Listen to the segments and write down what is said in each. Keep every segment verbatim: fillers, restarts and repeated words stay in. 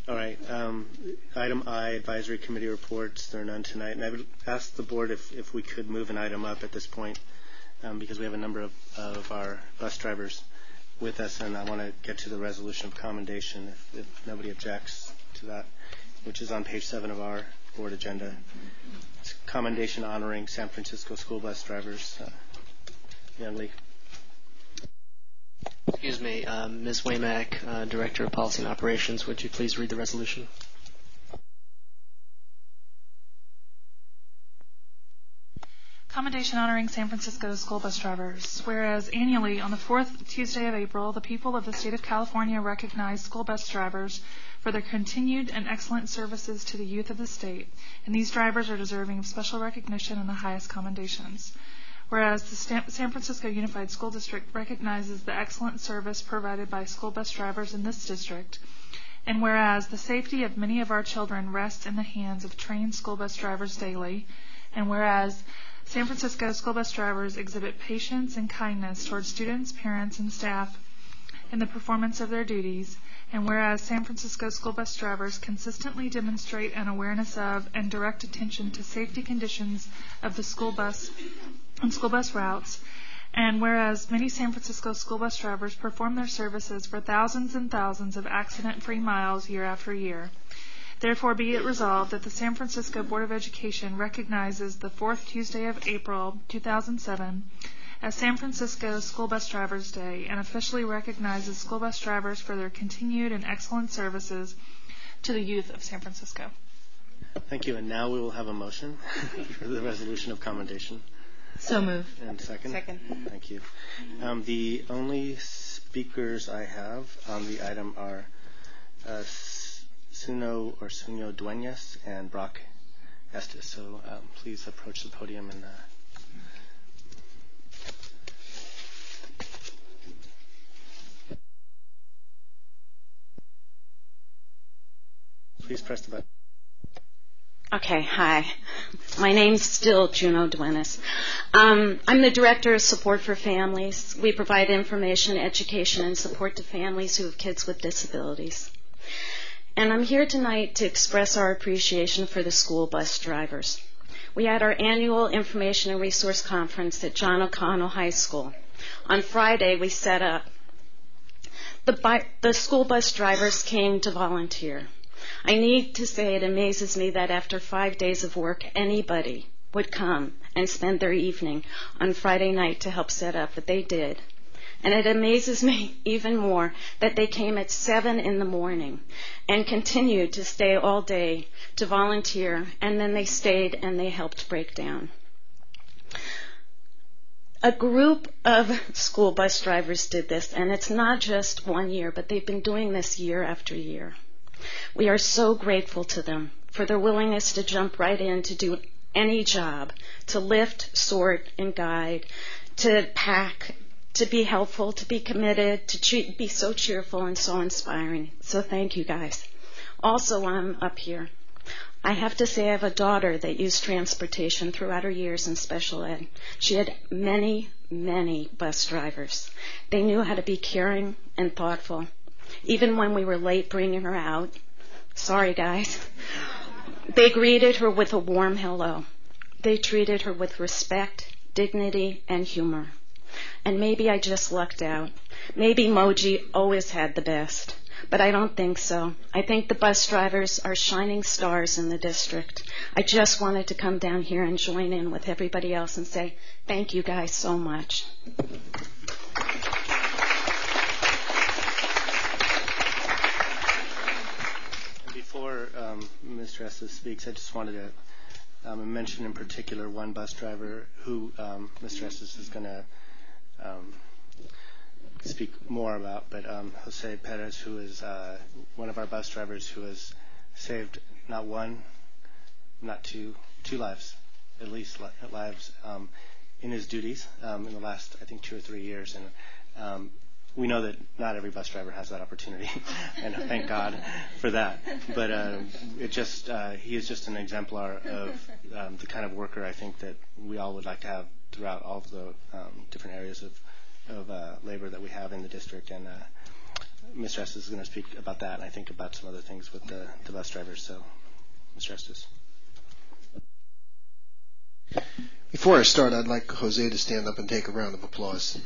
All right. Um, item I, advisory committee reports. There are none tonight. And I would ask the board if, if we could move an item up at this point um, because we have a number of, of our bus drivers with us, and I want to get to the resolution of commendation if, if nobody objects to that, which is on page seven of our board agenda. It's commendation honoring San Francisco school bus drivers. Uh, Young Lee. Excuse me, uh, Miz Waymack, uh, Director of Policy and Operations, would you please read the resolution? Commendation honoring San Francisco school bus drivers. Whereas annually on the fourth Tuesday of April, the people of the state of California recognize school bus drivers for their continued and excellent services to the youth of the state, and these drivers are deserving of special recognition and the highest commendations. Whereas the San Francisco Unified School District recognizes the excellent service provided by school bus drivers in this district, and whereas the safety of many of our children rests in the hands of trained school bus drivers daily, and whereas San Francisco school bus drivers exhibit patience and kindness towards students, parents, and staff in the performance of their duties, and whereas San Francisco school bus drivers consistently demonstrate an awareness of and direct attention to safety conditions of the school bus and school bus routes, and whereas many San Francisco school bus drivers perform their services for thousands and thousands of accident-free miles year after year. Therefore, be it resolved that the San Francisco Board of Education recognizes the fourth Tuesday of April, two thousand seven, as San Francisco School Bus Drivers Day and officially recognizes school bus drivers for their continued and excellent services to the youth of San Francisco. Thank you. And now we will have a motion for the resolution of commendation. So moved. And second? Second. Thank you. Um, the only speakers I have on the item are uh, Suno or Suno Duenas and Brock Estes. So um, please approach the podium and uh, please press the button. Okay, hi. My name's still Juno Duenas. Um, I'm the Director of Support for Families. We provide information, education, and support to families who have kids with disabilities. And I'm here tonight to express our appreciation for the school bus drivers. We had our annual Information and Resource Conference at John O'Connell High School. On Friday, we set up. The, bi- the school bus drivers came to volunteer. I need to say it amazes me that after five days of work, anybody would come and spend their evening on Friday night to help set up, but they did. And it amazes me even more that they came at seven in the morning and continued to stay all day to volunteer, and then they stayed and they helped break down. A group of school bus drivers did this, and it's not just one year, but they've been doing this year after year. We are so grateful to them for their willingness to jump right in to do any job, to lift, sort, and guide, to pack, to be helpful, to be committed, to treat, be so cheerful and so inspiring. So thank you, guys. Also, I'm up here. I have to say I have a daughter that used transportation throughout her years in special ed. She had many, many bus drivers. They knew how to be caring and thoughtful. Even when we were late bringing her out, sorry guys, they greeted her with a warm hello. They treated her with respect, dignity, and humor. And maybe I just lucked out. Maybe Moji always had the best, but I don't think so. I think the bus drivers are shining stars in the district. I just wanted to come down here and join in with everybody else and say thank you guys so much. Before um, Mister Estes speaks, I just wanted to um, mention in particular one bus driver who um, Mister Estes is going to um, speak more about, but um, Jose Perez, who is uh, one of our bus drivers who has saved not one, not two, two lives, at least li- lives um, in his duties um, in the last, I think, two or three years. And um, we know that not every bus driver has that opportunity, and thank God for that. But uh, it just uh, he is just an exemplar of um, the kind of worker I think that we all would like to have throughout all of the um, different areas of, of uh, labor that we have in the district. And uh, Mister Estes is going to speak about that, and I think about some other things with the, the bus drivers. So, Mister Estes. Before I start, I'd like Jose to stand up and take a round of applause.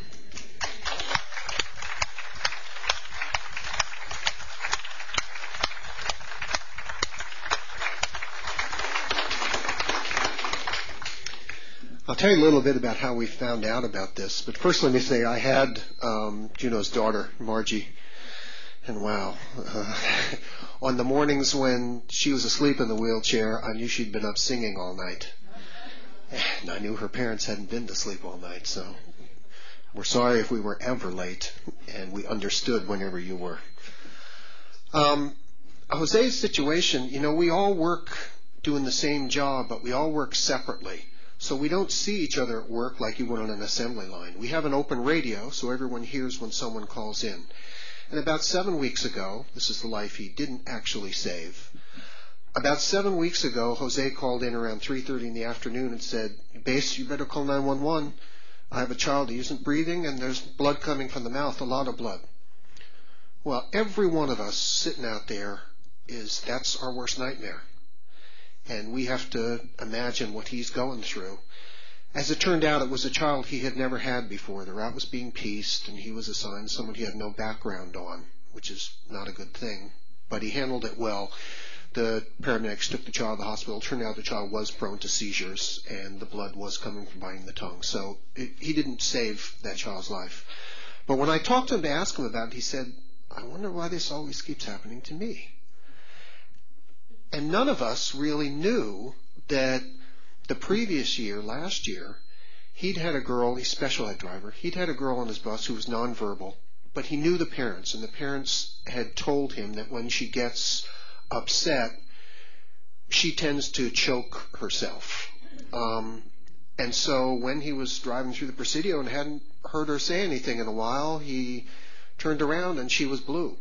I'll tell you a little bit about how we found out about this, but first let me say I had um, Juno's daughter, Margie, and wow, uh, on the mornings when she was asleep in the wheelchair, I knew she'd been up singing all night. And I knew her parents hadn't been to sleep all night, so we're sorry if we were ever late, and we understood whenever you were. Um, Jose's situation, you know, we all work doing the same job, but we all work separately. So we don't see each other at work like you would on an assembly line. We have an open radio, so everyone hears when someone calls in. And about seven weeks ago, this is the life he didn't actually save. About seven weeks ago, Jose called in around three thirty in the afternoon and said, "Base, you better call nine one one. I have a child who isn't breathing, and there's blood coming from the mouth, a lot of blood." Well, every one of us sitting out there is, that's our worst nightmare. And we have to imagine what he's going through. As it turned out, it was a child he had never had before. The route was being pieced, and he was assigned someone he had no background on, which is not a good thing. But he handled it well. The paramedics took the child to the hospital. It turned out the child was prone to seizures, and the blood was coming from biting the tongue. So it, he didn't save that child's life. But when I talked to him to ask him about it, he said, "I wonder why this always keeps happening to me." And none of us really knew that the previous year, last year, he'd had a girl, he's a special ed driver, he'd had a girl on his bus who was nonverbal, but he knew the parents, and the parents had told him that when she gets upset, she tends to choke herself. Um, and so when he was driving through the Presidio and hadn't heard her say anything in a while, he turned around and she was blue.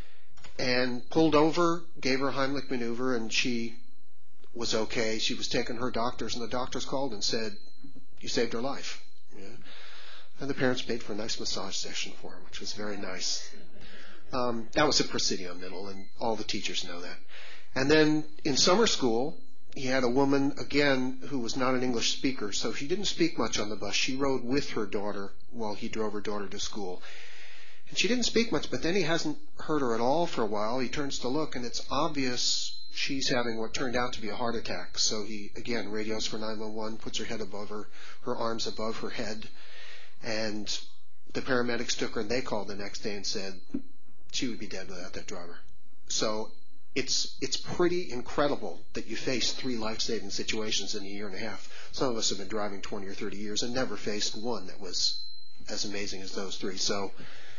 And pulled over, gave her a Heimlich maneuver, and she was okay. She was taking her doctors, and the doctors called and said, "You saved her life." Yeah. And the parents paid for a nice massage session for her, which was very nice. Um, that was at Presidio Middle, and all the teachers know that. And then in summer school, he had a woman, again, who was not an English speaker, so she didn't speak much on the bus. She rode with her daughter while he drove her daughter to school. And she didn't speak much, but then he hasn't heard her at all for a while. He turns to look, and it's obvious she's having what turned out to be a heart attack. So he, again, radios for nine one one, puts her head above her, her arms above her head. And the paramedics took her, and they called the next day and said she would be dead without that driver. So it's it's pretty incredible that you face three life-saving situations in a year and a half. Some of us have been driving twenty or thirty years and never faced one that was as amazing as those three. So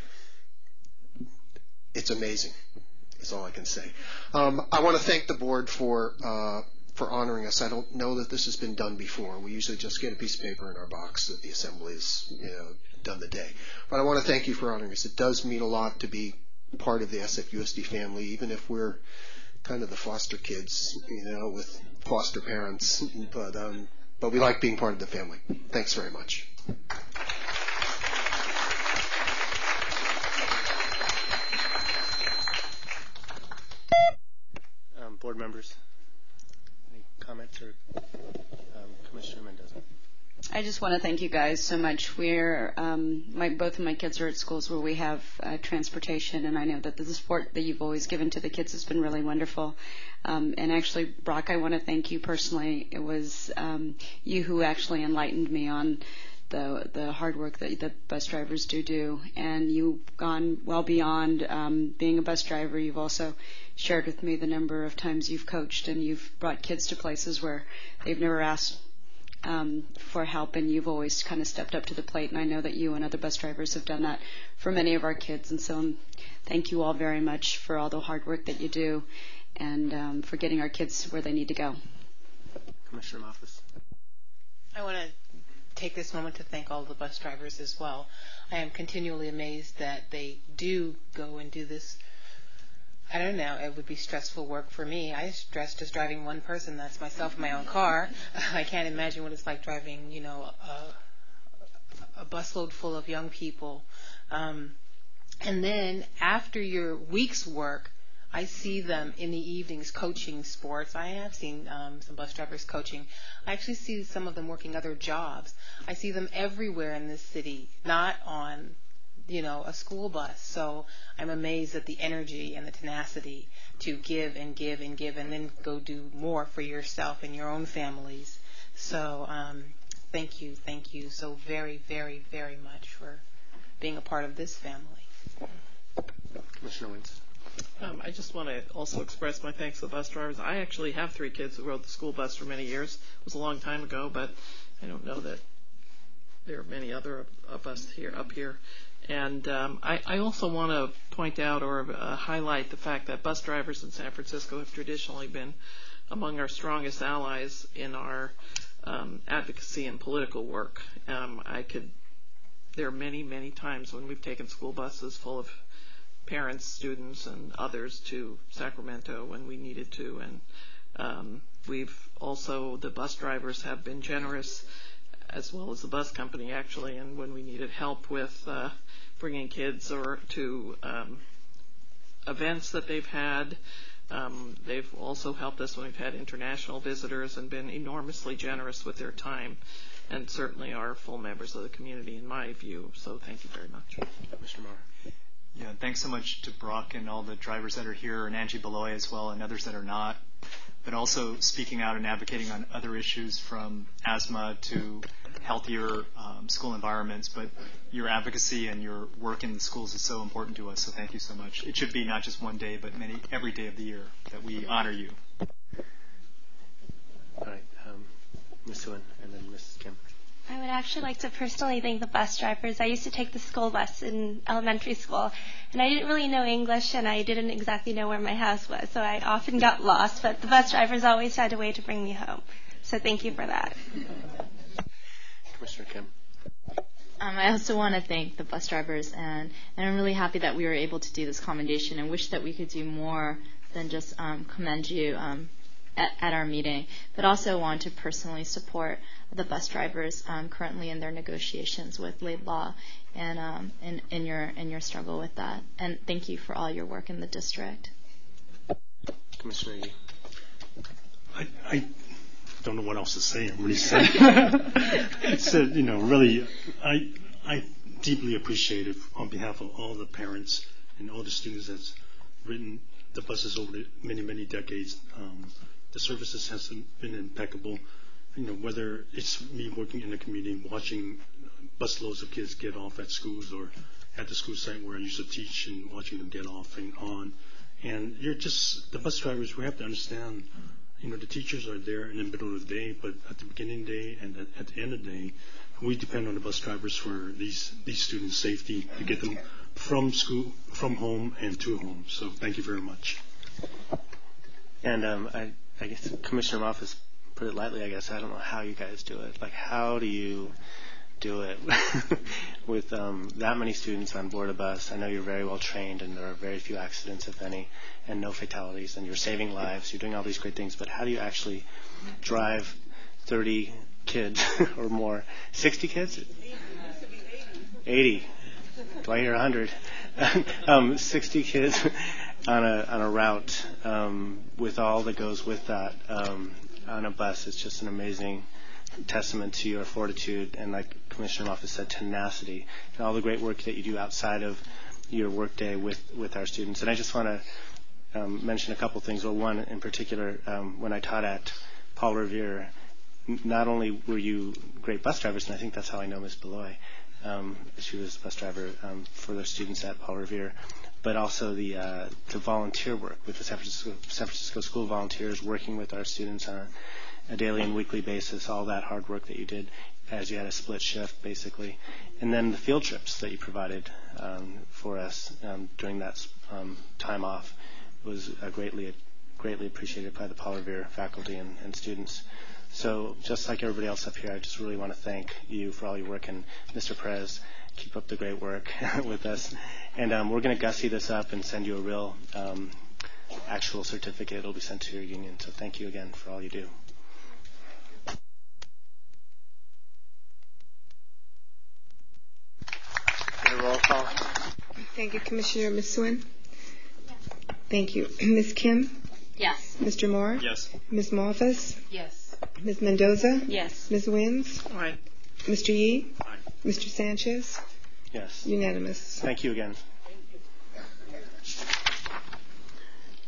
it's amazing, is all I can say. Um, I want to thank the board for uh, for honoring us. I don't know that this has been done before. We usually just get a piece of paper in our box that the assembly has, you know, done the day. But I want to thank you for honoring us. It does mean a lot to be part of the S F U S D family, even if we're kind of the foster kids, you know, with foster parents. But um, but we like being part of the family. Thanks very much. Board members, any comments, or um, Commissioner Mendoza? I just want to thank you guys so much. We're um, my both of my kids are at schools where we have uh, transportation, and I know that the support that you've always given to the kids has been really wonderful. Um, and actually, Brock, I want to thank you personally. It was um, you who actually enlightened me on the the hard work that the bus drivers do do, and you've gone well beyond um, being a bus driver. You've also shared with me the number of times you've coached, and you've brought kids to places where they've never asked um, for help, and you've always kind of stepped up to the plate. And I know that you and other bus drivers have done that for many of our kids, and so um, thank you all very much for all the hard work that you do, and um, for getting our kids where they need to go. Commissioner Moffitt. I want to take this moment to thank all the bus drivers as well. I am continually amazed that they do go and do this. I don't know, it would be stressful work for me. I stress just driving one person, that's myself in my own car. I can't imagine what it's like driving, you know, a, a busload full of young people. Um, And then after your week's work, I see them in the evenings coaching sports. I have seen um, some bus drivers coaching. I actually see some of them working other jobs. I see them everywhere in this city, not on, you know, a school bus. So I'm amazed at the energy and the tenacity to give and give and give and then go do more for yourself and your own families. So um, thank you, thank you so very, very, very much for being a part of this family. Commissioner Wentz. Um, I just want to also express my thanks to the bus drivers. I actually have three kids who rode the school bus for many years. It was a long time ago, but I don't know that there are many other of, of us here up here. And um, I, I also want to point out or uh, highlight the fact that bus drivers in San Francisco have traditionally been among our strongest allies in our um, advocacy and political work. Um, I could. There are many, many times when we've taken school buses full of parents, students, and others to Sacramento when we needed to. And um, we've also, the bus drivers have been generous, as well as the bus company, actually, and when we needed help with uh, bringing kids or to um, events that they've had. Um, they've also helped us when we've had international visitors and been enormously generous with their time, and certainly are full members of the community, in my view. So thank you very much. Mister Moore. Yeah, thanks so much to Brock and all the drivers that are here, and Angie Beloy as well, and others that are not, but also speaking out and advocating on other issues from asthma to healthier um, school environments. But your advocacy and your work in the schools is so important to us, so thank you so much. It should be not just one day, but many every day of the year that we honor you. All right, um, Miz Nguyen, and then Missus Kim. I would actually like to personally thank the bus drivers. I used to take the school bus in elementary school, and I didn't really know English, and I didn't exactly know where my house was, so I often got lost, but the bus drivers always had a way to bring me home. So thank you for that. Commissioner Kim. Um, I also want to thank the bus drivers, and, and I'm really happy that we were able to do this commendation and wish that we could do more than just um, commend you um, at, at our meeting, but also want to personally support the bus drivers um, currently in their negotiations with Laidlaw and um, in, in your in your struggle with that. And thank you for all your work in the district. Commissioner Yee. I, I don't know what else to say. I'm really sad. It's uh, you know really I I deeply appreciate it on behalf of all the parents and all the students that's ridden the buses over the many many decades. Um, the services has been impeccable. You know, whether it's me working in the community, watching busloads of kids get off at schools or at the school site where I used to teach and watching them get off and on. And you're just, the bus drivers, we have to understand, you know, the teachers are there in the middle of the day, but at the beginning of the day and at, at the end of the day, we depend on the bus drivers for these, these students' safety to get them from school, from home and to home. So thank you very much. And um, I, I guess Commissioner Moffett put it lightly, I guess. I don't know how you guys do it. Like, how do you do it with um, that many students on board a bus? I know you're very well trained, and there are very few accidents, if any, and no fatalities, and you're saving lives. You're doing all these great things, but how do you actually drive thirty kids or more? sixty kids? eighty. Do I hear one hundred? um, sixty kids on a on a route um, with all that goes with that. Um, on a bus. It's just an amazing testament to your fortitude and, like Commissioner Moffett said, tenacity and all the great work that you do outside of your workday with, with our students. And I just want to um, mention a couple things. Well, one in particular, um, when I taught at Paul Revere, n- not only were you great bus drivers, and I think that's how I know Miz Beloy. Um, she was a bus driver um, for the students at Paul Revere, but also the uh, the volunteer work with the San Francisco, San Francisco School Volunteers, working with our students on a, a daily and weekly basis, all that hard work that you did as you had a split shift, basically. And then the field trips that you provided um, for us um, during that um, time off was uh, greatly greatly appreciated by the Paul Revere faculty and, and students. So just like everybody else up here, I just really want to thank you for all your work. And Mister Perez, keep up the great work with us. And um, we're going to gussy this up and send you a real um, actual certificate. It'll be sent to your union. So thank you again for all you do. Get a roll call. Thank you, Commissioner. Miz Swin? Thank you. Miz Kim? Yes. Mister Moore? Yes. Miz Malthus? Yes. Miz Mendoza? Yes. Miz Wins? Aye. Mister Yee? Aye. Mister Sanchez? Yes. Unanimous. Thank you again.